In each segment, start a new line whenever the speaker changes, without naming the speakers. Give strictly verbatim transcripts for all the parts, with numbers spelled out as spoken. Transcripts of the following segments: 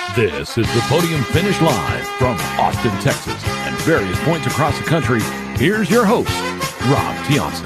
This is the Podium Finish Live from Austin, Texas, and various points across the country. Here's your host, Rob Tianson.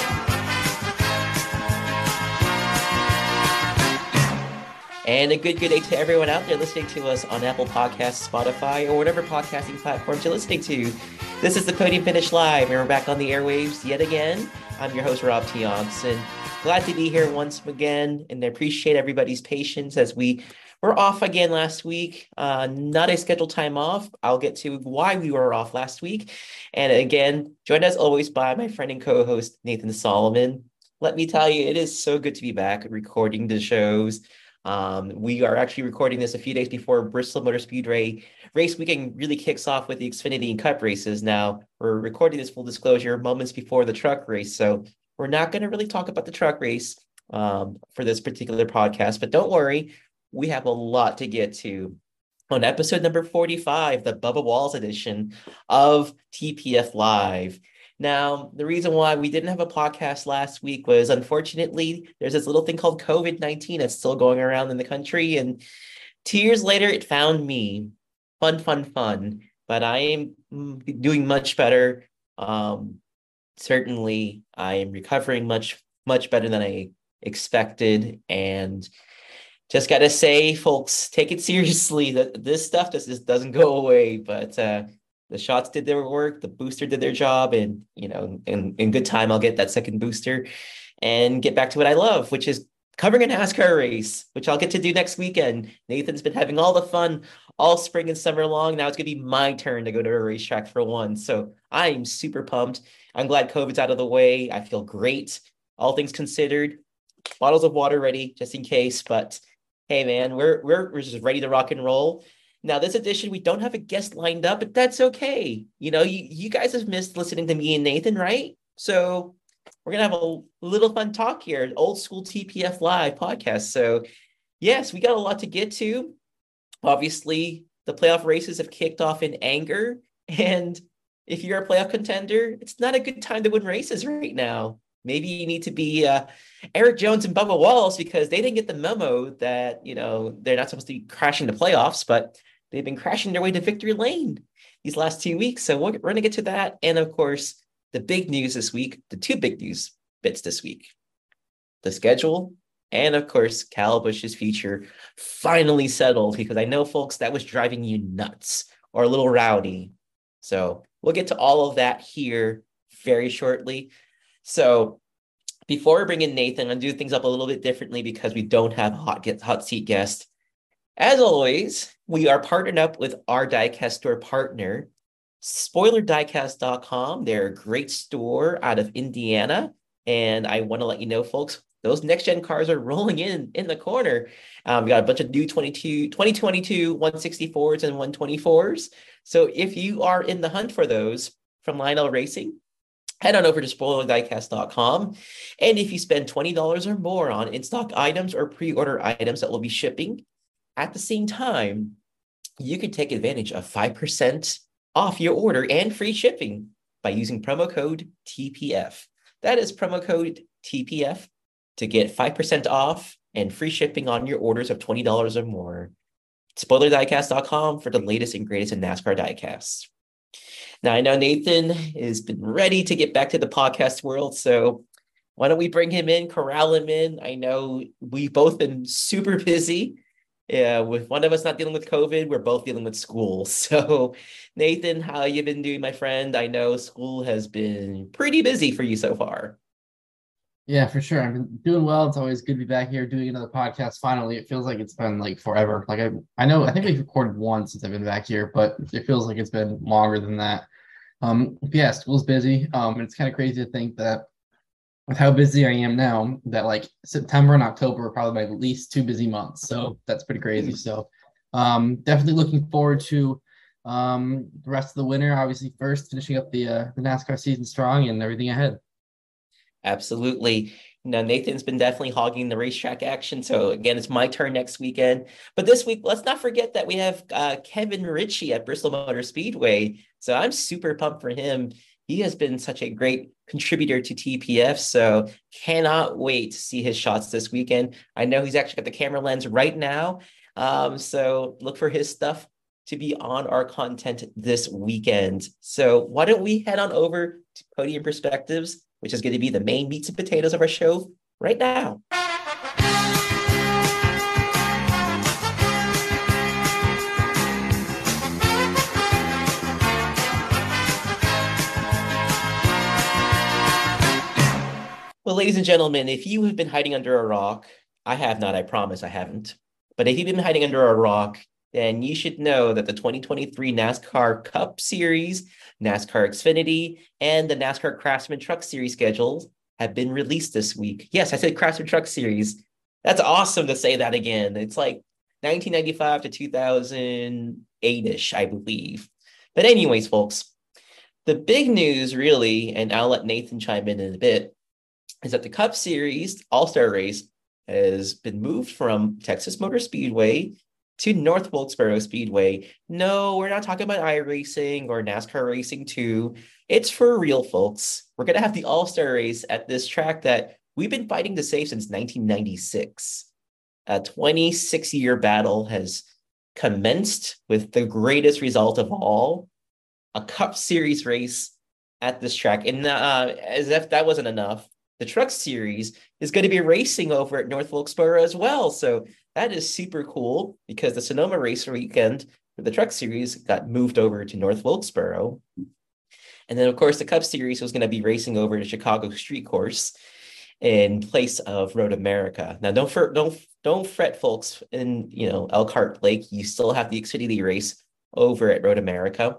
And a good, good day to everyone out there listening to us on Apple Podcasts, Spotify, or whatever podcasting platforms you're listening to. This is the Podium Finish Live, and we're back on the airwaves yet again. I'm your host, Rob Tianson. Glad to be here once again, and I appreciate everybody's patience as we were off again last week. Uh, not a scheduled time off. I'll get to why we were off last week. And again, joined as always by my friend and co-host, Nathan Solomon. Let me tell you, it is so good to be back recording the shows. Um, we are actually recording this a few days before Bristol Motor Speedway race weekend really kicks off with the Xfinity and Cup races. Now, we're recording this, full disclosure, moments before the truck race. So we're not going to really talk about the truck race um, for this particular podcast, but don't worry. We have a lot to get to on episode number forty-five, the Bubba Walls edition of T P F Live. Now, the reason why we didn't have a podcast last week was, unfortunately, there's this little thing called COVID nineteen that's still going around in the country. And two years later, it found me. Fun, fun, fun. But I am doing much better. Um, certainly, I am recovering much, much better than I expected. And just got to say, folks, take it seriously. That this stuff just, just doesn't go away. But uh, the shots did their work. The booster did their job. And, you know, in, in good time, I'll get that second booster and get back to what I love, which is covering a NASCAR race, which I'll get to do next weekend. Nathan's been having all the fun all spring and summer long. Now it's going to be my turn to go to a racetrack for one. So I'm super pumped. I'm glad COVID's out of the way. I feel great. All things considered, bottles of water ready just in case. But hey, man, we're, we're, we're just ready to rock and roll. Now, this edition, we don't have a guest lined up, but that's okay. You know, you, you guys have missed listening to me and Nathan, right? So we're going to have a little fun talk here, old school T P F Live podcast. So yes, we got a lot to get to. Obviously, the playoff races have kicked off in anger. And if you're a playoff contender, it's not a good time to win races right now. Maybe you need to be uh, Eric Jones and Bubba Walls because they didn't get the memo that, you know, they're not supposed to be crashing the playoffs, but they've been crashing their way to victory lane these last two weeks. So we're, we're going to get to that. And of course, the big news this week, the two big news bits this week, the schedule, and of course, Kyle Busch's future finally settled, because I know, folks, that was driving you nuts or a little rowdy. So we'll get to all of that here very shortly. So before we bring in Nathan, I'm going to do things up a little bit differently because we don't have a hot, get, hot seat guest. As always, we are partnered up with our diecast store partner, spoiler diecast dot com. They're a great store out of Indiana. And I want to let you know, folks, those next-gen cars are rolling in in the corner. Um, we got a bunch of new twenty-two, twenty twenty-two one sixty-fours and one twenty-fours. So if you are in the hunt for those from Lionel Racing, head on over to spoiler diecast dot com. And if you spend twenty dollars or more on in-stock items or pre-order items that will be shipping, at the same time, you can take advantage of five percent off your order and free shipping by using promo code T P F. That is promo code T P F to get five percent off and free shipping on your orders of twenty dollars or more. spoiler diecast dot com for the latest and greatest in NASCAR diecasts. Now, I know Nathan has been ready to get back to the podcast world, so why don't we bring him in, corral him in? I know we've both been super busy. Yeah, with one of us not dealing with COVID, we're both dealing with school. So, Nathan, how you been doing, my friend? I know school has been pretty busy for you so far.
Yeah, for sure. I've been doing well. It's always good to be back here doing another podcast. Finally, it feels like it's been like forever. Like I, I know, I think we've recorded one since I've been back here, but it feels like it's been longer than that. Um, yeah, school's busy. Um, and it's kind of crazy to think that with how busy I am now, that like September and October are probably my least two busy months. So that's pretty crazy. So um, definitely looking forward to um, the rest of the winter. Obviously, first finishing up the uh, the NASCAR season strong and everything ahead.
Absolutely. Now, Nathan's been definitely hogging the racetrack action. So again, it's my turn next weekend. But this week, let's not forget that we have uh, Kevin Ritchie at Bristol Motor Speedway. So I'm super pumped for him. He He has been such a great contributor to T P F, so cannot wait to see his shots this weekend. I know he's actually got the camera lens right now, um, so look for his stuff to be on our content this weekend. So why don't we head on over to Podium Perspectives, which is going to be the main meats and potatoes of our show right now. Well, ladies and gentlemen, if you have been hiding under a rock, I have not, I promise I haven't. But if you've been hiding under a rock, then you should know that the twenty twenty-three NASCAR Cup Series, NASCAR Xfinity, and the NASCAR Craftsman Truck Series schedules have been released this week. Yes, I said Craftsman Truck Series. That's awesome to say that again. It's like nineteen ninety-five to two thousand eight-ish, I believe. But anyways, folks, the big news really, and I'll let Nathan chime in in a bit, is that the Cup Series All-Star Race has been moved from Texas Motor Speedway to North Wilkesboro Speedway. No, we're not talking about iRacing or NASCAR Racing two. It's for real, folks. We're going to have the All-Star Race at this track that we've been fighting to save since nineteen ninety-six. A twenty-six-year battle has commenced with the greatest result of all, a Cup Series race at this track. And uh, as if that wasn't enough, the Truck Series is going to be racing over at North Wilkesboro as well. So that is super cool because the Sonoma race weekend for the Truck Series got moved over to North Wilkesboro. And then, of course, the Cup Series was going to be racing over to Chicago Street Course in place of Road America. Now, don't for, don't don't fret, folks. In you know Elkhart Lake, you still have the Xfinity race over at Road America.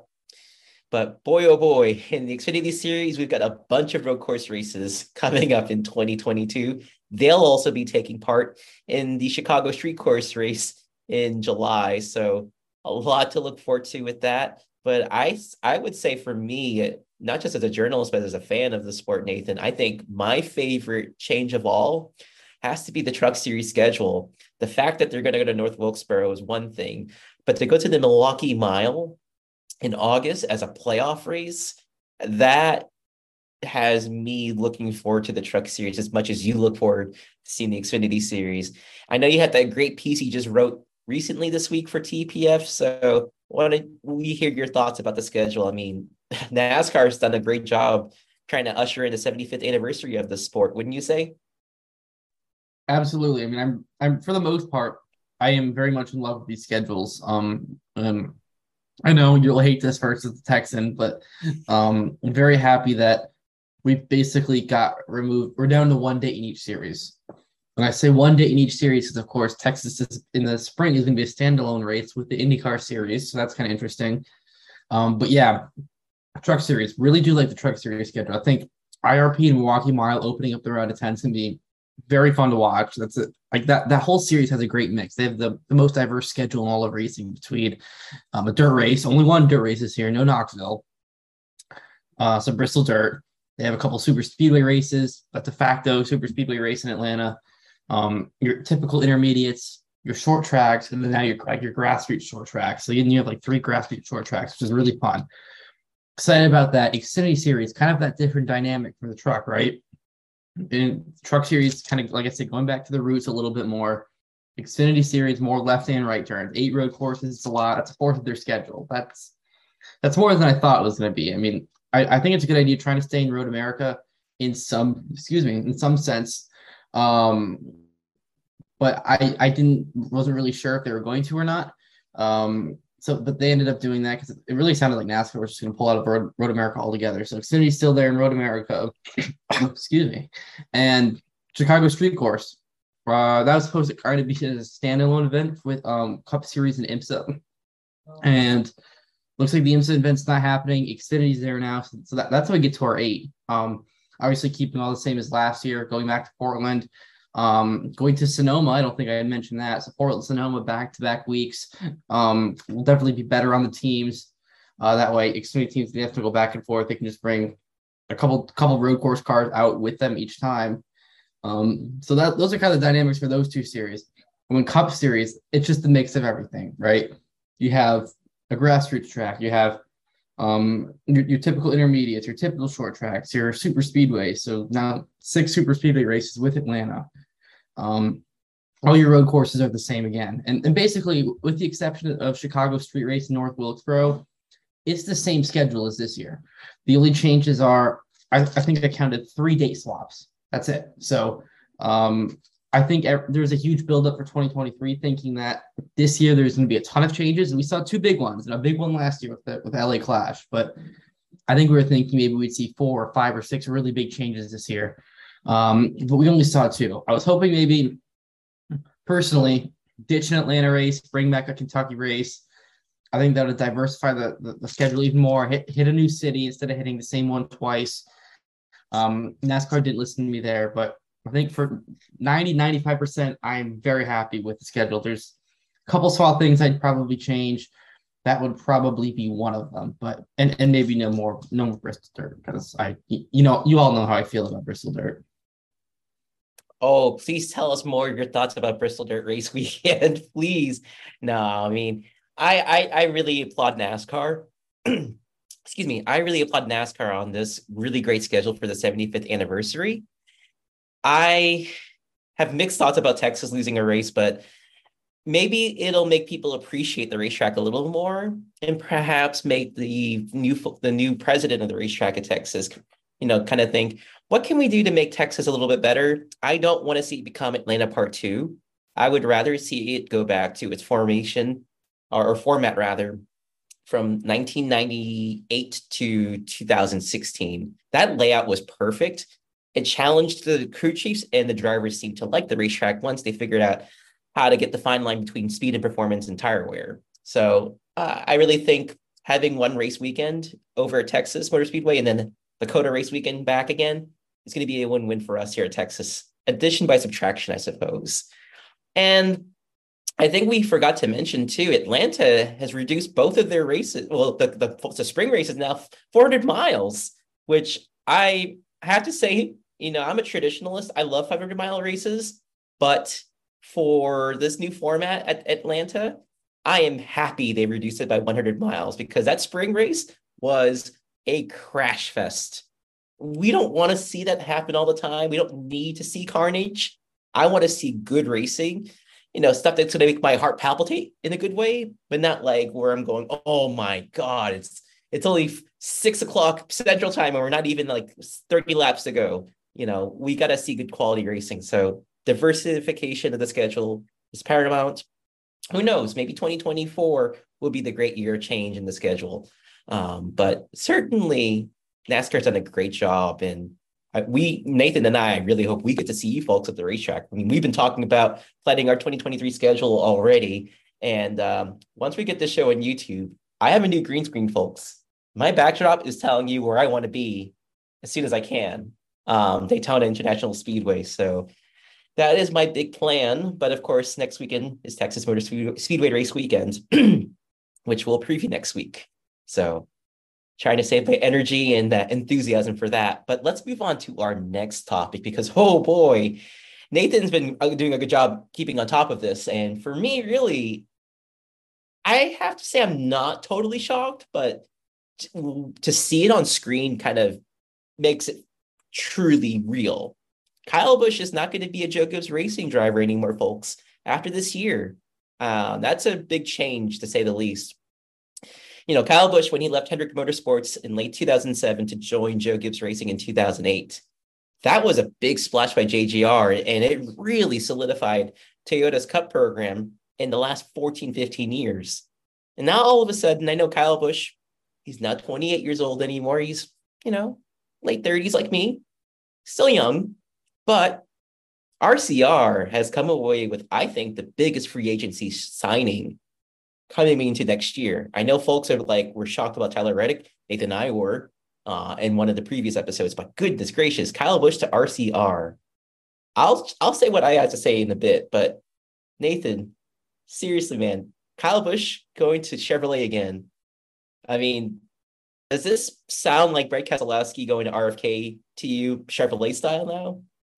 But boy, oh boy, in the Xfinity Series, we've got a bunch of road course races coming up in twenty twenty-two. They'll also be taking part in the Chicago Street Course race in July. So a lot to look forward to with that. But I, I would say for me, not just as a journalist, but as a fan of the sport, Nathan, I think my favorite change of all has to be the Truck Series schedule. The fact that they're going to go to North Wilkesboro is one thing, but to go to the Milwaukee Mile in August as a playoff race, that has me looking forward to the Truck Series as much as you look forward to seeing the Xfinity Series. I know you had that great piece you just wrote recently this week for T P F, so why don't we hear your thoughts about the schedule? I mean, NASCAR has done a great job trying to usher in the seventy-fifth anniversary of the sport, wouldn't you say?
Absolutely. I mean, I'm, I'm for the most part, I am very much in love with these schedules. Um, um, I know you'll hate this versus the Texan, but um, I'm very happy that we basically got removed. We're down to one date in each series. When I say one date in each series, because of course Texas is, in the spring is going to be a standalone race with the IndyCar series, so that's kind of interesting. Um, but yeah, Truck Series, really do like the Truck Series schedule. I think I R P and Milwaukee Mile opening up the round of ten is going to be very fun to watch. That's it. Like that, that whole series has a great mix. They have the, the most diverse schedule in all of racing between um, a dirt race. Only one dirt race is here, no Knoxville. Uh, some Bristol dirt. They have a couple super speedway races, a de facto super speedway race in Atlanta. Um, your typical intermediates, your short tracks, and then now your like your grassroots short tracks. So you have like three grassroots short tracks, which is really fun. Excited about that. Xfinity Series, kind of that different dynamic for the truck, right? In Truck Series, kind of like I said, going back to the roots a little bit more. Xfinity Series, more left and right turns. Eight road courses, it's a lot. It's a fourth of their schedule. That's that's more than I thought it was going to be. I mean, I, I think it's a good idea trying to stay in Road America in some, excuse me, in some sense. Um, but I I didn't wasn't really sure if they were going to or not. Um, so but they ended up doing that because it really sounded like NASCAR was just going to pull out of Road, Road America altogether. So Xfinity's still there in Road America. Excuse me, and Chicago Street Course. Uh, that was supposed to kind of be a standalone event with um Cup Series and IMSA, and looks like the IMSA event's not happening. Xfinity's there now, so, so that, that's how we get to our eight. Um, obviously keeping all the same as last year, going back to Portland, um, going to Sonoma. I don't think I had mentioned that. So Portland, Sonoma, back-to-back weeks. Um, will definitely be better on the teams. Uh, that way, Xfinity teams, they have to go back and forth. They can just bring a couple couple road course cars out with them each time. Um, so that those are kind of the dynamics for those two series. And when Cup Series, it's just a mix of everything, right? You have a grassroots track. You have um, your, your typical intermediates, your typical short tracks, your super speedways. So now six super speedway races with Atlanta. Um, all your road courses are the same again. And, and basically, with the exception of Chicago Street Race in North Wilkesboro, it's the same schedule as this year. The only changes are, I, I think I counted three date swaps. That's it. So um, I think there's a huge buildup for twenty twenty-three, thinking that this year there's going to be a ton of changes. And we saw two big ones, and a big one last year with the, with L A Clash. But I think we were thinking maybe we'd see four or five or six really big changes this year. Um, but we only saw two. I was hoping maybe, personally, ditch an Atlanta race, bring back a Kentucky race. I think that would diversify the, the, the schedule even more, hit, hit a new city instead of hitting the same one twice. Um, NASCAR didn't listen to me there, but I think for ninety, ninety-five percent, I'm very happy with the schedule. There's a couple small things I'd probably change. That would probably be one of them, but and, and maybe no more no more Bristol Dirt, because I you know you all know how I feel about Bristol Dirt.
Oh, please tell us more of your thoughts about Bristol Dirt Race Weekend, please. No, I mean, I I, I really applaud NASCAR. Excuse me. I really applaud NASCAR on this really great schedule for the seventy-fifth anniversary. I have mixed thoughts about Texas losing a race, but maybe it'll make people appreciate the racetrack a little more, and perhaps make the new the new president of the racetrack at Texas, you know, kind of think, what can we do to make Texas a little bit better? I don't want to see it become Atlanta Part Two. I would rather see it go back to its formation or, or format rather from nineteen ninety-eight to two thousand sixteen. That layout was perfect. It challenged the crew chiefs, and the drivers seemed to like the racetrack once they figured out how to get the fine line between speed and performance and tire wear. So uh, I really think having one race weekend over at Texas Motor Speedway and then the COTA race weekend back again is going to be a win-win for us here at Texas. Addition by subtraction, I suppose. And I think we forgot to mention too, Atlanta has reduced both of their races. Well, the, the, the spring race is now four hundred miles, which I have to say, you know, I'm a traditionalist. I love five hundred mile races, but for this new format at Atlanta, I am happy they reduced it by one hundred miles, because that spring race was a crash fest. We don't want to see that happen all the time. We don't need to see carnage. I want to see good racing, you know, stuff that's going to make my heart palpitate in a good way, but not like where I'm going, oh my God, it's it's only six o'clock Central Time and we're not even like thirty laps to go. You know, we got to see good quality racing. So diversification of the schedule is paramount. Who knows? Maybe twenty twenty-four will be the great year change in the schedule. Um, but certainly NASCAR's done a great job. And we, Nathan and I, really hope we get to see you folks at the racetrack. I mean, we've been talking about planning our twenty twenty-three schedule already. And um, once we get this show on YouTube, I have a new green screen, folks. My backdrop is telling you where I want to be as soon as I can. Um, Daytona International Speedway. So that is my big plan. But of course, next weekend is Texas Motor Speedway Race Weekend, which we'll preview next week. So trying to save my energy and that enthusiasm for that. But let's move on to our next topic, because, oh boy, Nathan's been doing a good job keeping on top of this. And for me, really, I have to say I'm not totally shocked, but to, to see it on screen kind of makes it truly real. Kyle Busch is not going to be a Joe Gibbs Racing driver anymore, folks, after this year. Uh, that's a big change, to say the least. You know, Kyle Busch, when he left Hendrick Motorsports in late two thousand seven to join Joe Gibbs Racing in two thousand eight, that was a big splash by J G R, and it really solidified Toyota's Cup program in the last fourteen, fifteen years. And now all of a sudden, I know Kyle Busch, he's not twenty-eight years old anymore. He's, you know, late thirties like me, still young. But R C R has come away with, I think, the biggest free agency signing coming into next year. I know folks are like, we're shocked about Tyler Reddick. Nathan and I were uh, in one of the previous episodes, but goodness gracious, Kyle Busch to R C R. I'll, I'll say what I have to say in a bit, but Nathan, seriously, man, Kyle Busch going to Chevrolet again. I mean, does this sound like Brett Keselowski going to R F K to you, Chevrolet style now?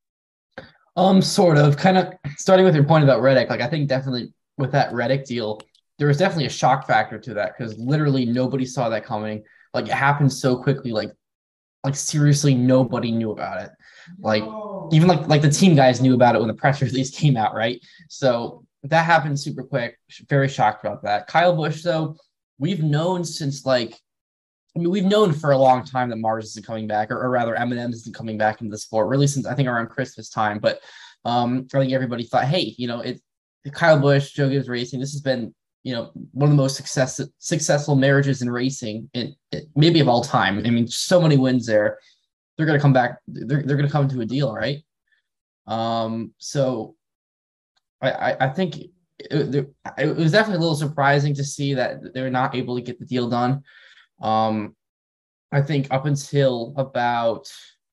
Um, sort of, kind of starting with your point about Reddick. Like, I think definitely with that Reddick deal, there was definitely a shock factor to that, because literally nobody saw that coming. like it happened so quickly. Like, like seriously, nobody knew about it. Like even like like the team guys knew about it when the press release came out, right? So that happened super quick. Very shocked about that. Kyle Busch, though, we've known since like I mean, we've known for a long time that Mars isn't coming back, or, or rather, Eminem isn't coming back into the sport, really since I think around Christmas time. But um, I think everybody thought, hey, you know, it Kyle Busch, Joe Gibbs Racing, this has been, you know, one of the most success, successful marriages in racing, in, in maybe of all time. I mean, so many wins there. They're going to come back. They're, they're going to come to a deal, right? Um, so I, I, I think it, it was definitely a little surprising to see that they're not able to get the deal done. Um, I think up until about,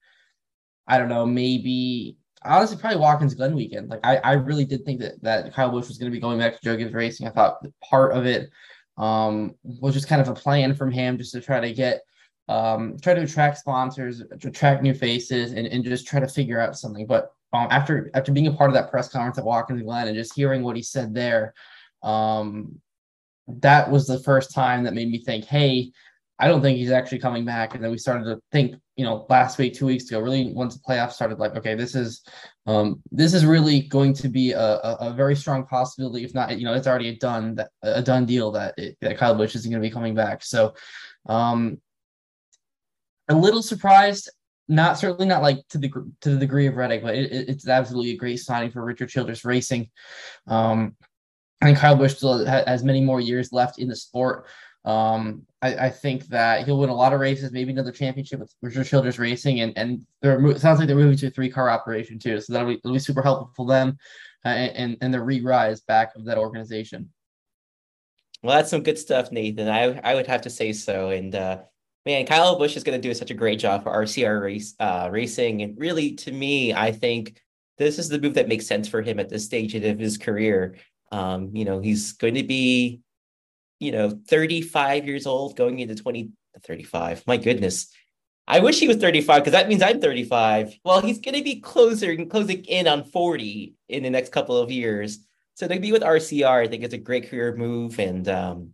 I don't know, maybe honestly, probably Watkins Glen weekend. Like I, I really did think that that Kyle Busch was going to be going back to Joe Gibbs Racing. I thought part of it um, was just kind of a plan from him just to try to get, um, try to attract sponsors, to attract new faces, and, and just try to figure out something. But um, after after being a part of that press conference at Watkins Glen and just hearing what he said there, um, that was the first time that made me think, hey, I don't think he's actually coming back. And then we started to think, you know, last week, two weeks ago, really once the playoffs started, like, okay, this is um, this is really going to be a, a, a very strong possibility. If not, you know, it's already a done that a done deal that it, that Kyle Busch isn't going to be coming back. So, um, a little surprised, not certainly not like to the to the degree of Reddick, but it, it's absolutely a great signing for Richard Childress Racing. Um, I think Kyle Busch still has many more years left in the sport. Um, I, I think that he'll win a lot of races, maybe another championship with Richard Childress Racing, and and they're, it sounds like they're moving to a three car operation too, so that'll be, it'll be super helpful for them uh, and and the re-rise back of that organization.
Well, that's some good stuff, Nathan. I I would have to say so. And uh, man, Kyle Busch is going to do such a great job for R C R race uh, racing, and really, to me, I think this is the move that makes sense for him at this stage of his career. Um, you know, he's going to be, you know, thirty-five years old going into twenty, thirty-five. My goodness. I wish he was thirty-five because that means I'm thirty-five. Well, he's going to be closer and closing in on forty in the next couple of years. So to be with R C R, I think it's a great career move. And um,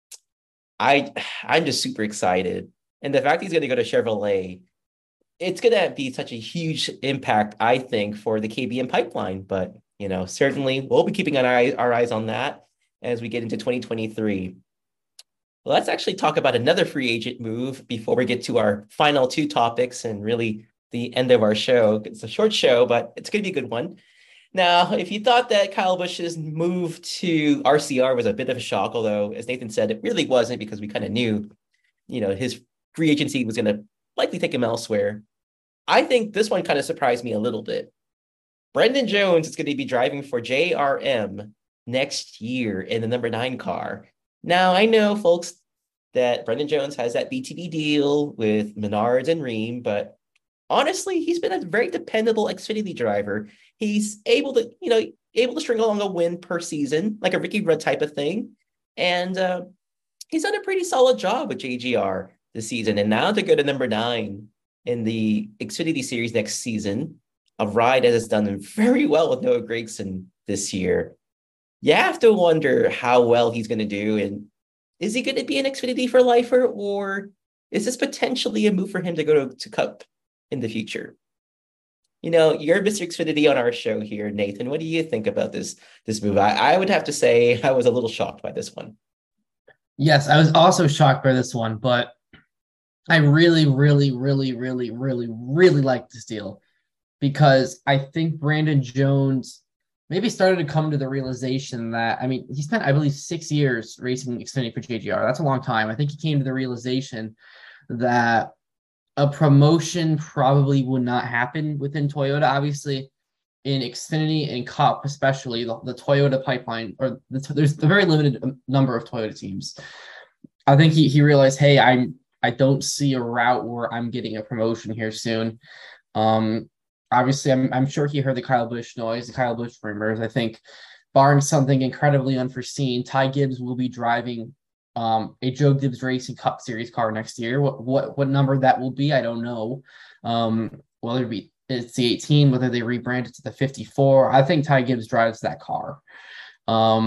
I, I'm just super excited. And the fact he's going to go to Chevrolet, it's going to be such a huge impact, I think, for the K B M pipeline. But, you know, certainly we'll be keeping an eye, our eyes on that as we get into twenty twenty-three. Well, let's actually talk about another free agent move before we get to our final two topics and really the end of our show. It's a short show, but it's going to be a good one. Now, if you thought that Kyle Busch's move to R C R was a bit of a shock, although, as Nathan said, it really wasn't because we kind of knew, you know, his free agency was going to likely take him elsewhere. I think this one kind of surprised me a little bit. Brendan Jones is going to be driving for J R M next year in the number nine car. Now, I know, folks, that Brendan Jones has that B T D deal with Menards and Rheem, but honestly, he's been a very dependable Xfinity driver. He's able to, you know, able to string along a win per season, like a Ricky Rudd type of thing. And uh, he's done a pretty solid job with J G R this season. And now to go to number nine in the Xfinity Series next season, a ride that has done very well with Noah Gragson this year. You have to wonder how well he's going to do. And is he going to be an Xfinity for lifer, or is this potentially a move for him to go to, to Cup in the future? You know, you're Mister Xfinity on our show here, Nathan. What do you think about this, this move? I, I would have to say I was a little shocked by this one.
Yes, I was also shocked by this one, but I really, really, really, really, really, really like this deal because I think Brandon Jones maybe started to come to the realization that, I mean, he spent, I believe, six years racing Xfinity for J G R. That's a long time. I think he came to the realization that a promotion probably would not happen within Toyota. Obviously, in Xfinity and Cup, especially the, the Toyota pipeline, or the, there's a very limited number of Toyota teams. I think he he realized, hey, I'm I don't see a route where I'm getting a promotion here soon. Um, obviously, I'm I'm sure he heard the Kyle Busch noise, the Kyle Busch rumors. I think, barring something incredibly unforeseen, Ty Gibbs will be driving Um, a Joe Gibbs Racing Cup Series car next year. What what what number that will be, I don't know. Um, whether it be it's the eighteen, whether they rebrand it to the fifty-four. I think Ty Gibbs drives that car. Um,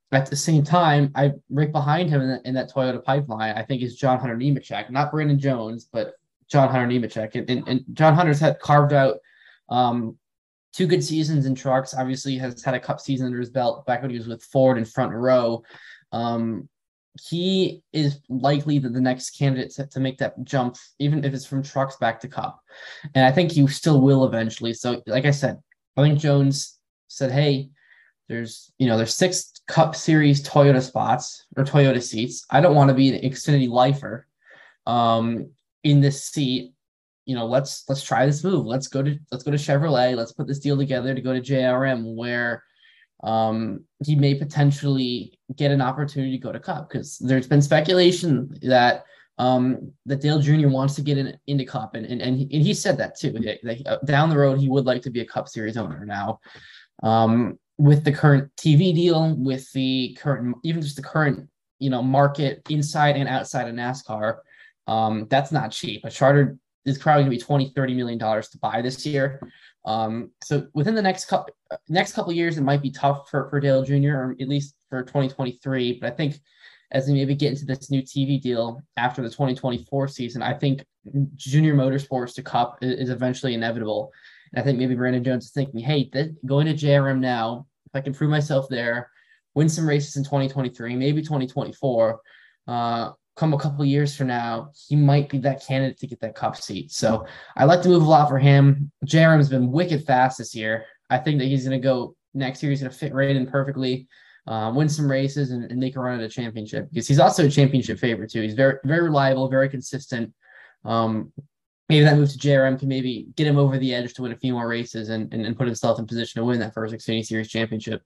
at the same time, I right behind him in, the, in that Toyota pipeline, I think is John Hunter Nemechek, not Brandon Jones, but John Hunter Nemechek. And, and, and John Hunter's had carved out um, two good seasons in trucks. Obviously, has had a Cup season under his belt back when he was with Ford in front row. Um, he is likely the, the next candidate to, to make that jump, even if it's from trucks back to Cup. And I think he still will eventually. So, like I said, I think Jones said, hey, there's, you know, there's six Cup Series Toyota spots or Toyota seats. I don't want to be an Xfinity lifer um, in this seat. You know, let's let's try this move. Let's go to let's go to Chevrolet. Let's put this deal together to go to J R M, where um, he may potentially get an opportunity to go to Cup, because there's been speculation that um, that Dale Junior wants to get in, into Cup, and and and he, and he said that too. That, that, uh, down the road, he would like to be a Cup Series owner now. Um, with the current T V deal, with the current, even just the current, you know, market inside and outside of NASCAR, um, that's not cheap. A charter is probably going to be twenty, thirty million dollars to buy this year. Um, so within the next couple next couple of years, it might be tough for, for Dale Junior, or at least for twenty twenty-three. But I think as we maybe get into this new T V deal after the twenty twenty-four season, I think Junior Motorsports to Cup is, is eventually inevitable. And I think maybe Brandon Jones is thinking, hey, th- going to J R M now, if I can prove myself there, win some races in twenty twenty-three, maybe twenty twenty-four, uh, come a couple of years from now, he might be that candidate to get that Cup seat. So I like to move a lot for him. J R M has been wicked fast this year. I think that he's going to go next year. He's going to fit right in perfectly, uh, win some races, and, and make a run at a championship, because he's also a championship favorite too. He's very, very reliable, very consistent. Um, Maybe that move to J R M can maybe get him over the edge to win a few more races and, and, and put himself in position to win that first Xfinity Series championship.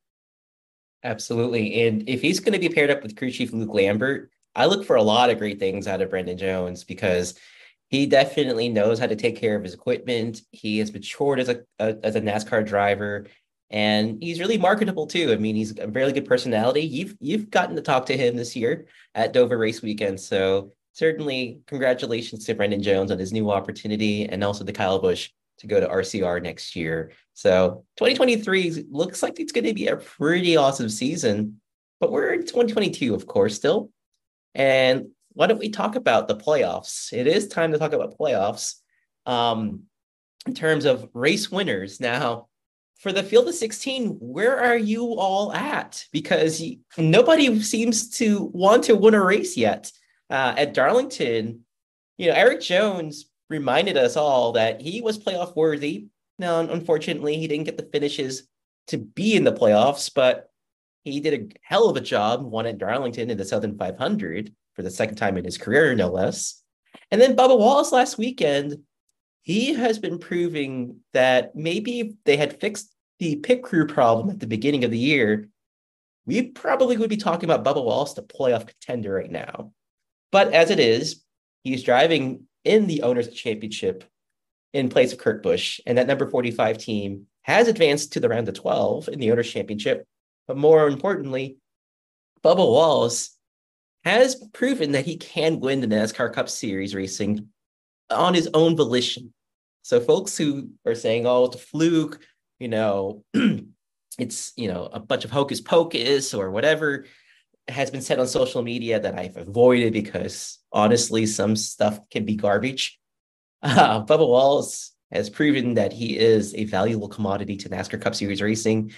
Absolutely. And if he's going to be paired up with crew chief Luke Lambert, I look for a lot of great things out of Brandon Jones, because he definitely knows how to take care of his equipment. He has matured as a, a as a NASCAR driver, and he's really marketable too. I mean, he's a very good personality. You've you've gotten to talk to him this year at Dover Race Weekend, so certainly congratulations to Brandon Jones on his new opportunity, and also to Kyle Busch to go to R C R next year. So twenty twenty-three looks like it's going to be a pretty awesome season, but we're in twenty twenty-two, of course, still. And why don't we talk about the playoffs? It is time to talk about playoffs um, in terms of race winners. Now, for the field of sixteen, where are you all at? Because nobody seems to want to win a race yet. Uh, at Darlington, you know, Eric Jones reminded us all that he was playoff worthy. Now, unfortunately, he didn't get the finishes to be in the playoffs, but he did a hell of a job, won at Darlington in the Southern five hundred for the second time in his career, no less. And then Bubba Wallace last weekend, he has been proving that maybe if they had fixed the pit crew problem at the beginning of the year, we probably would be talking about Bubba Wallace, the playoff contender right now. But as it is, he's driving in the Owners' Championship in place of Kurt Busch, and that number forty-five team has advanced to the round of twelve in the Owners' Championship. But more importantly, Bubba Wallace has proven that he can win the NASCAR Cup Series racing on his own volition. So folks who are saying, oh, it's a fluke, you know, it's, you know, a bunch of hocus pocus or whatever has been said on social media that I've avoided, because honestly, some stuff can be garbage. Uh, Bubba Wallace has proven that he is a valuable commodity to NASCAR Cup Series racing.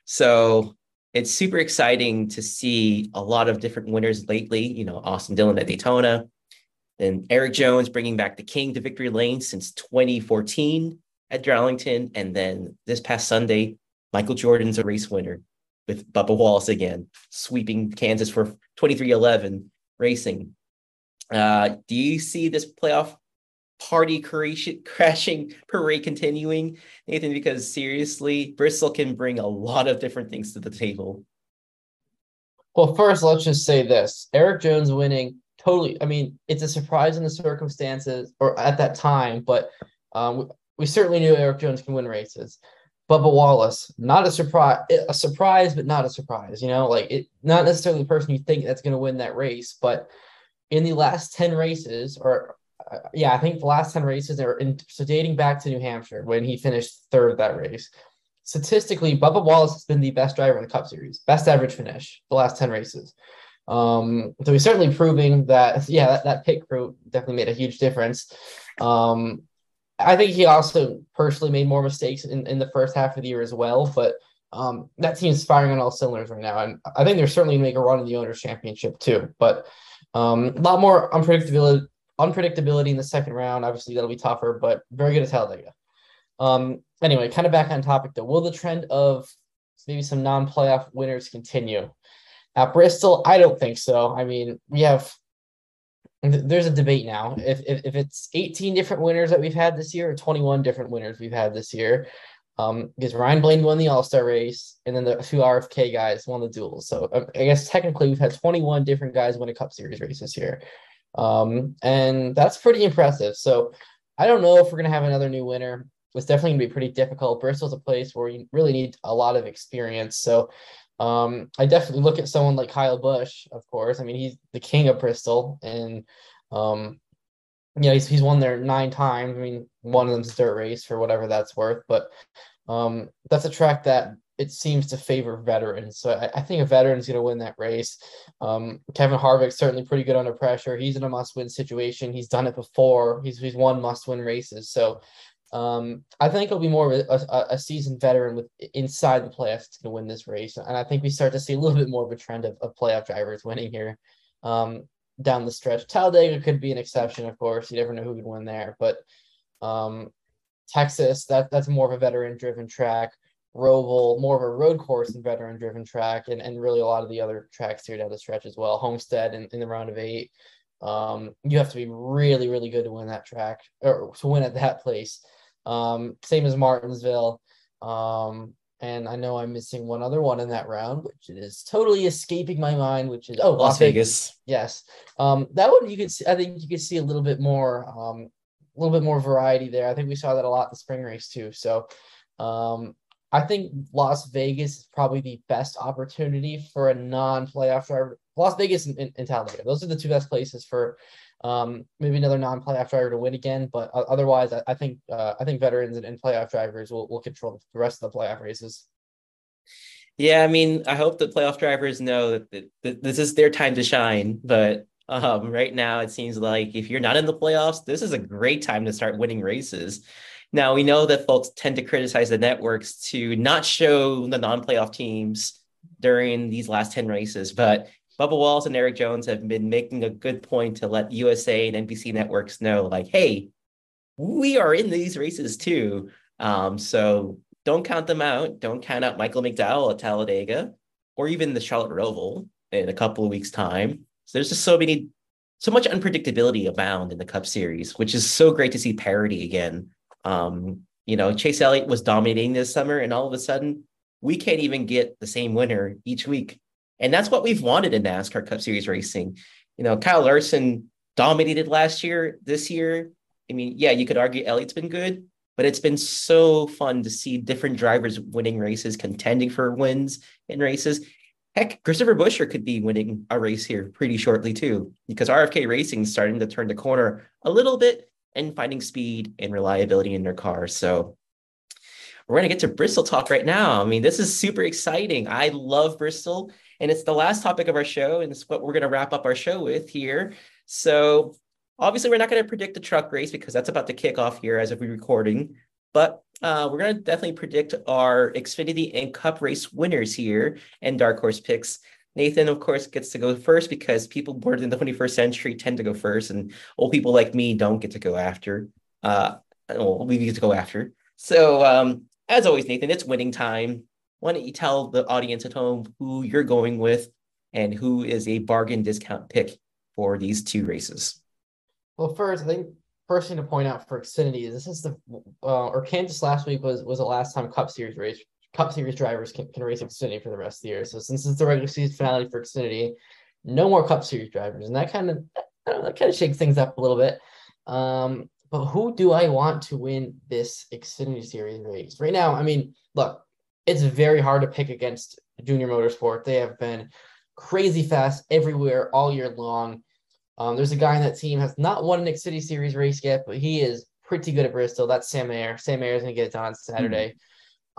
So it's super exciting to see a lot of different winners lately. You know, Austin Dillon at Daytona, and Eric Jones bringing back the King to victory lane since twenty fourteen at Darlington. And then this past Sunday, Michael Jordan's a race winner with Bubba Wallace again, sweeping Kansas for twenty-three eleven racing. Uh, do you see this playoff party crashing, crashing parade continuing, Nathan? Because seriously, Bristol can bring a lot of different things to the table.
Well, first, let's just say this. Eric Jones winning, totally, I mean, it's a surprise in the circumstances or at that time, but um, we, we certainly knew Eric Jones can win races. Bubba Wallace, not a surprise, a surprise, but not a surprise, you know, like it, not necessarily the person you think that's going to win that race, but in the last ten races, or uh, yeah, I think the last ten races are in, so dating back to New Hampshire when he finished third that race. statistically, Bubba Wallace has been the best driver in the Cup Series, best average finish the last ten races. Um, so he's certainly proving that, yeah, that, that pit crew definitely made a huge difference. Um, I think he also personally made more mistakes in, in the first half of the year as well, but um, that team's firing on all cylinders right now. And I think they're certainly going to make a run in the Owners' Championship too. But um, a lot more unpredictability, unpredictability in the second round. Obviously, that'll be tougher, but very good at Talladega. Um, anyway, kind of back on topic though. Will the trend of maybe some non-playoff winners continue? At Bristol, I don't think so. I mean, we have there's a debate now. If, if if it's eighteen different winners that we've had this year or twenty-one different winners we've had this year, um, because Ryan Blaney won the All-Star race and then the two R F K guys won the duels. So um, I guess technically we've had twenty-one different guys win a Cup Series race this year. Um, and that's pretty impressive. So I don't know if we're going to have another new winner. It's definitely going to be pretty difficult. Bristol's a place where you really need a lot of experience. So Um, I definitely look at someone like Kyle Busch, of course. I mean, he's the king of Bristol, and um, you know, he's he's won there nine times. I mean, one of them's a dirt race for whatever that's worth, but um, that's a track that it seems to favor veterans. So I, I think a veteran's going to win that race. Um, Kevin Harvick's certainly pretty good under pressure. He's in a must-win situation. He's done it before. He's he's won must-win races. So Um, I think it'll be more of a, a, a seasoned veteran with inside the playoffs to win this race. And I think we start to see a little bit more of a trend of, of playoff drivers winning here um, down the stretch. Talladega could be an exception, of course. You never know who could win there. But um, Texas, that that's more of a veteran-driven track. Roval, more of a road course and veteran-driven track. And, and really a lot of the other tracks here down the stretch as well. Homestead in, in the round of eight. Um, you have to be really, really good to win that track or to win at that place. Um, same as Martinsville. Um, and I know I'm missing one other one in that round, which is totally escaping my mind, which is oh
Las Vegas.
Vegas. Yes. Um, that one you could see, I think you could see a little bit more, um, a little bit more variety there. I think we saw that a lot in the spring race too. So, um, I think Las Vegas is probably the best opportunity for a non-playoff driver. Las Vegas and, and, and Talladega. Those are the two best places for um, maybe another non-playoff driver to win again. But uh, otherwise, I, I think uh, I think veterans and, and playoff drivers will, will control the rest of the playoff races.
Yeah, I mean, I hope the playoff drivers know that, that, that this is their time to shine. But um, right now, it seems like if you're not in the playoffs, this is a great time to start winning races. Now, we know that folks tend to criticize the networks to not show the non-playoff teams during these last ten races, but Bubba Wallace and Eric Jones have been making a good point to let U S A and N B C networks know, like, hey, we are in these races too. Um, so don't count them out. Don't count out Michael McDowell at Talladega or even the Charlotte Roval in a couple of weeks' time. So there's just so many, so much unpredictability abound in the Cup Series, which is so great to see parity again. Um, you know, Chase Elliott was dominating this summer, and all of a sudden, we can't even get the same winner each week. And that's what we've wanted in NASCAR Cup Series racing. You know, Kyle Larson dominated last year. This year, I mean, yeah, you could argue Elliott's been good, but it's been so fun to see different drivers winning races, contending for wins in races. Heck, Christopher Buescher could be winning a race here pretty shortly too, because R F K Racing is starting to turn the corner a little bit and finding speed and reliability in their cars. So we're going to get to Bristol talk right now. I mean, this is super exciting. I love Bristol, and it's the last topic of our show, and it's what we're going to wrap up our show with here. So obviously, we're not going to predict the truck race because that's about to kick off here as of we recording, but uh, we're going to definitely predict our Xfinity and Cup race winners here and dark horse picks. Nathan, of course, gets to go first because people born in the twenty-first century tend to go first, and old people like me don't get to go after. Uh, well, we get to go after. So, um, as always, Nathan, it's winning time. Why don't you tell the audience at home who you're going with and who is a bargain discount pick for these two races?
Well, first, I think first thing to point out for Xfinity is this is the uh, or Kansas last week was was the last time Cup Series race. Cup Series drivers can, can race Xfinity for the rest of the year. So since it's the regular season finale for Xfinity, no more Cup Series drivers. And that kind of I don't know, that kind of shakes things up a little bit. Um, but who do I want to win this Xfinity Series race? Right now, I mean, look, it's very hard to pick against Junior Motorsport. They have been crazy fast everywhere all year long. Um, there's a guy in that team has not won an Xfinity Series race yet, but he is pretty good at Bristol. That's Sam Mayer. Sam Mayer is going to get it done on Saturday. Mm-hmm.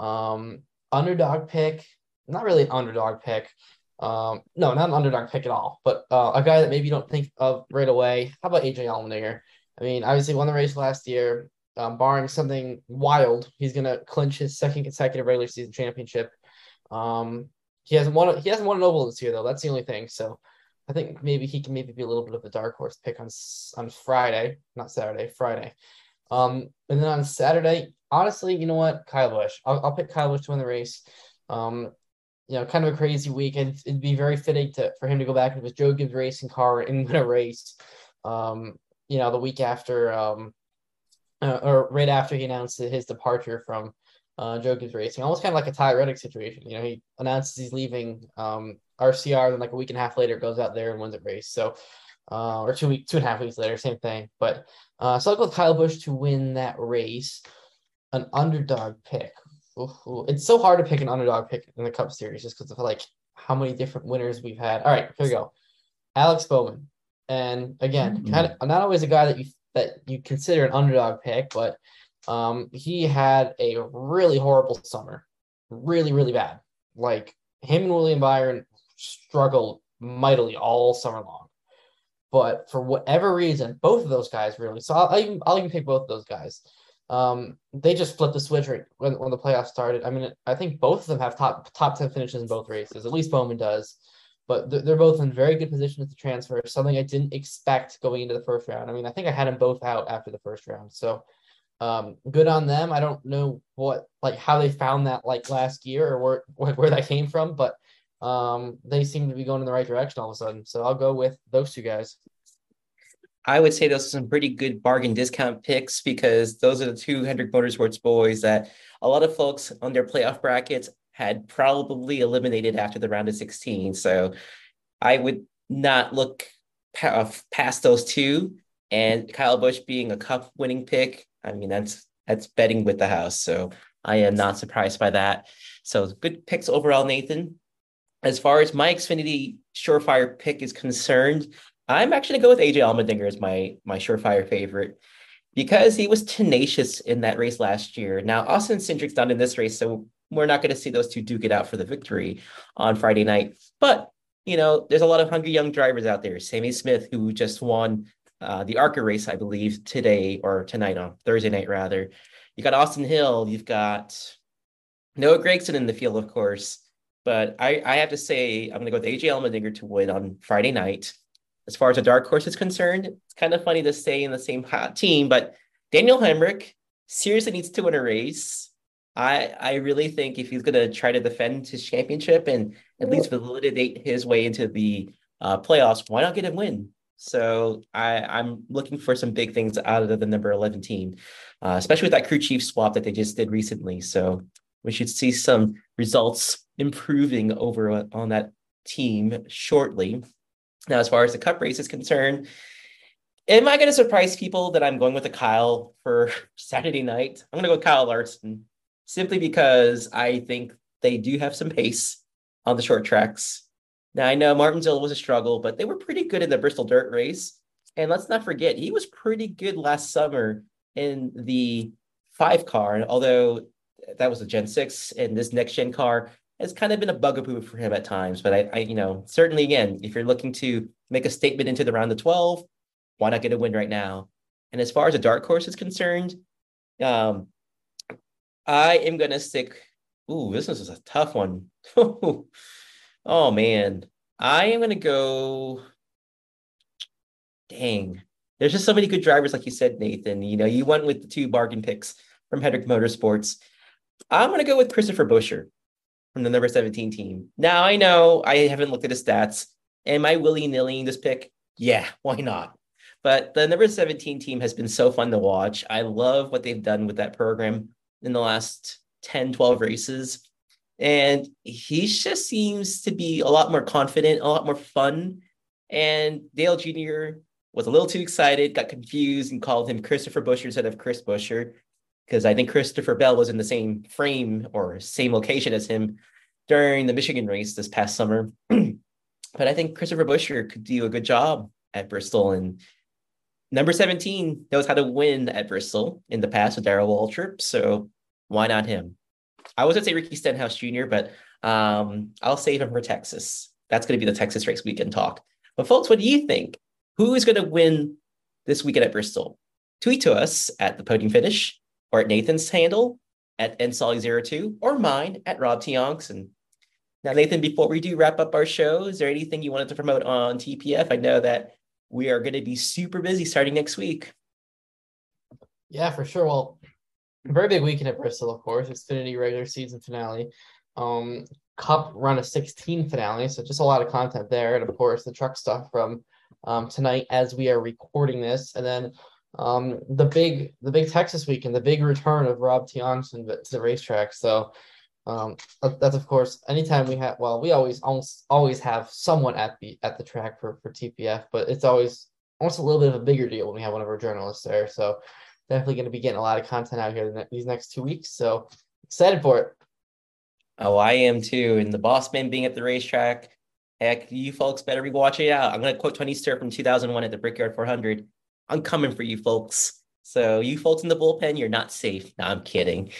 Um, underdog pick, not really an underdog pick. Um, no, not an underdog pick at all, but uh, a guy that maybe you don't think of right away. How about A J Allmendinger? I mean, obviously won the race last year. Um, barring something wild, he's gonna clinch his second consecutive regular season championship. Um, he hasn't won. He hasn't won an oval this year though. That's the only thing. So, I think maybe he can maybe be a little bit of a dark horse pick on on Friday, not Saturday, Friday. Um, and then on Saturday, honestly, you know what? Kyle Busch. I'll, I'll pick Kyle Busch to win the race. Um, you know, kind of a crazy week, and it'd be very fitting to for him to go back into his Joe Gibbs racing car and win a race. Um, you know, the week after, um, uh, or right after he announced his departure from uh, Joe Gibbs Racing, almost kind of like a Ty Reddick situation. You know, he announces he's leaving um, R C R, then like a week and a half later goes out there and wins a race. So, uh, or two week, two and a half weeks later, same thing. But uh, so I'll go with Kyle Busch to win that race. An underdog pick. Ooh, it's so hard to pick an underdog pick in the Cup Series just because of like how many different winners we've had. All right, here we go. Alex Bowman, and again, mm-hmm. kind of not always a guy that you that you consider an underdog pick, but um, he had a really horrible summer, really really bad. Like him and William Byron struggled mightily all summer long, but for whatever reason, both of those guys really. So I'll, I'll even I'll even pick both of those guys. Um, they just flipped the switch right when, when the playoffs started. I mean, I think both of them have top top ten finishes in both races. At least Bowman does, but they're, they're both in very good positions to transfer. Something I didn't expect going into the first round. I mean, I think I had them both out after the first round. So, um, good on them. I don't know what like how they found that like last year or where where that came from, but um, they seem to be going in the right direction all of a sudden. So I'll go with those two guys.
I would say those are some pretty good bargain discount picks because those are the two Hendrick Motorsports boys that a lot of folks on their playoff brackets had probably eliminated after the round of sixteen. So I would not look past those two. And Kyle Busch being a Cup winning pick, I mean, that's that's betting with the house. So I am not surprised by that. So good picks overall, Nathan. As far as my Xfinity surefire pick is concerned, I'm actually going to go with A J Allmendinger as my, my surefire favorite because he was tenacious in that race last year. Now, Austin Cindric's not in this race, so we're not going to see those two duke it out for the victory on Friday night. But, you know, there's a lot of hungry young drivers out there. Sammy Smith, who just won uh, the ARCA race, I believe, today or tonight on Thursday night, rather. You got Austin Hill. You've got Noah Gragson in the field, of course. But I, I have to say, I'm going to go with A J Allmendinger to win on Friday night. As far as a dark horse is concerned, it's kind of funny to stay in the same hot team, but Daniel Hemric seriously needs to win a race. I I really think if he's going to try to defend his championship and at least validate his way into the uh, playoffs, why not get a win? So I, I'm looking for some big things out of the number eleven team, uh, especially with that crew chief swap that they just did recently. So we should see some results improving over on that team shortly. Now, as far as the Cup race is concerned, am I going to surprise people that I'm going with a Kyle for Saturday night? I'm going to go with Kyle Larson simply because I think they do have some pace on the short tracks. Now, I know Martinsville was a struggle, but they were pretty good in the Bristol Dirt race. And let's not forget, he was pretty good last summer in the five car, although that was a Gen six, and this next gen car has kind of been a bugaboo for him at times. But I, I, you know, certainly, again, if you're looking to make a statement into the round of twelve, why not get a win right now? And as far as a dark horse is concerned, um, I am going to stick. Ooh, this is a tough one. Oh, man. I am going to go. Dang. There's just so many good drivers, like you said, Nathan. You know, you went with the two bargain picks from Hendrick Motorsports. I'm going to go with Christopher Buescher from the number seventeen team. Now, I know I haven't looked at his stats. Am I willy-nilly this pick? Yeah, why not? But the number seventeen team has been so fun to watch. I love what they've done with that program in the last ten, twelve races. And he just seems to be a lot more confident, a lot more fun. And Dale Junior was a little too excited, got confused, and called him Christopher Buescher instead of Chris Buescher, because I think Christopher Bell was in the same frame or same location as him during the Michigan race this past summer. But I think Christopher Buescher could do a good job at Bristol. And number seventeen knows how to win at Bristol in the past with Darrell Waltrip. So why not him? I was going to say Ricky Stenhouse Junior, but um, I'll save him for Texas. That's going to be the Texas race weekend talk. But folks, what do you think? Who is going to win this weekend at Bristol? Tweet to us at the Podium Finish, or at Nathan's handle at N Solly zero two, or mine at Rob Tionks. And now, Nathan, before we do wrap up our show, is there anything you wanted to promote on T P F? I know that we are going to be super busy starting next week.
Yeah, for sure. Well, very big weekend at Bristol, of course. Xfinity regular season finale. Um, Cup run of sixteen finale, so just a lot of content there. And of course, the truck stuff from um, tonight as we are recording this. And then um, the big the big Texas weekend, the big return of Rob Tionks to the racetrack. So um, that's, of course, anytime we have, well, we always almost always have someone at the at the track for, for T P F, but it's always almost a little bit of a bigger deal when we have one of our journalists there. So definitely going to be getting a lot of content out here these next two weeks. So excited for it.
Oh, I am too. And the boss man being at the racetrack, heck, you folks better be watching out. I'm going to quote Tony Stewart from two thousand one at the Brickyard four hundred. I'm coming for you folks. So you folks in the bullpen, you're not safe. No, I'm kidding.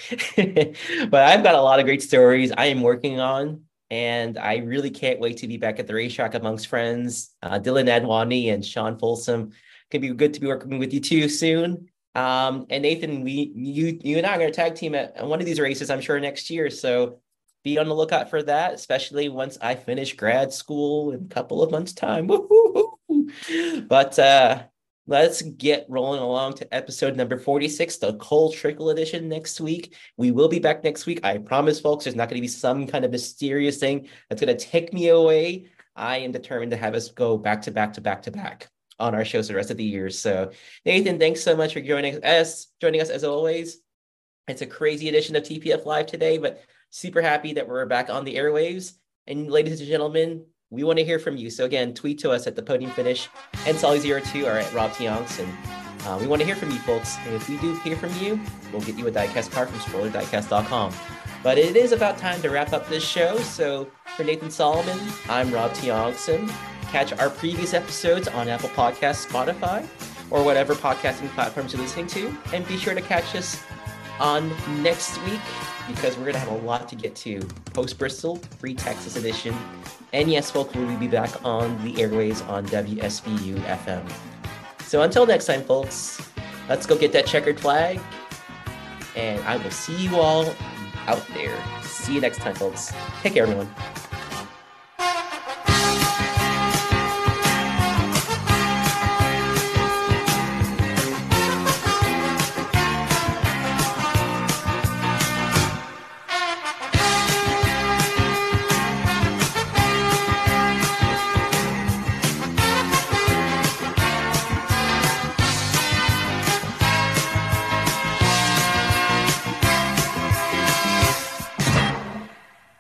But I've got a lot of great stories I am working on, and I really can't wait to be back at the racetrack amongst friends. Uh, Dylan Adwani and Sean Folsom. Could be good to be working with you too soon. Um, and Nathan, we you you and I are going to tag team at one of these races, I'm sure, next year. So be on the lookout for that, especially once I finish grad school in a couple of months' time. Woo-hoo-hoo. But uh, let's get rolling along to episode number forty-six, the Cole Trickle edition next week. We will be back next week. I promise, folks, there's not going to be some kind of mysterious thing that's going to take me away. I am determined to have us go back to back to back to back on our shows the rest of the year. So Nathan, thanks so much for joining us, joining us as always. It's a crazy edition of T P F Live today, but super happy that we're back on the airwaves. And ladies and gentlemen, we want to hear from you. So again, tweet to us at the Podium Finish and Solly zero two or at Rob Tionks. And uh, we want to hear from you folks. And if we do hear from you, we'll get you a diecast card from spoiler diecast dot com. But it is about time to wrap up this show. So for Nathan Solomon, I'm Rob Tionkson. Catch our previous episodes on Apple Podcasts, Spotify, or whatever podcasting platforms you're listening to. And be sure to catch us on next week, because we're going to have a lot to get to. Post-Bristol, free Texas edition. And yes, folks, we'll be back on the airways on W S B U F M. So until next time, folks, let's go get that checkered flag. And I will see you all out there. See you next time, folks. Take care, everyone.